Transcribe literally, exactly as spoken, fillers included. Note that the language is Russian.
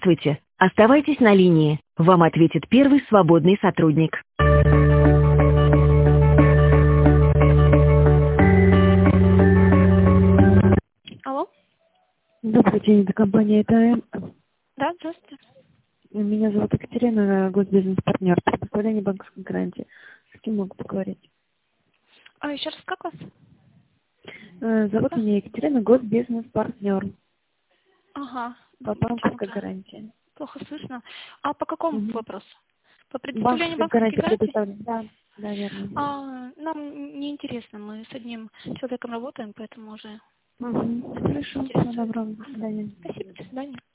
Здравствуйте. Оставайтесь на линии. Вам ответит первый свободный сотрудник. Алло? Добрый день, это компания ЭТМ. Да, здравствуйте. Меня зовут Екатерина, госбизнес-партнер, предоставление банковской гарантии. С кем могу поговорить? А еще раз, как вас? Э, Зовут Да? меня Екатерина, госбизнес-партнер Ага. по банковской Почему-то гарантии. плохо слышно. А по какому Угу. вопросу? По предоставлению Банковская банковских гарантия гарантий? предоставлена. Да, да, верно. А, нам не интересно, мы с одним человеком работаем, поэтому уже Угу. Хорошо, всего интересует. доброго, до свидания. Спасибо, до свидания.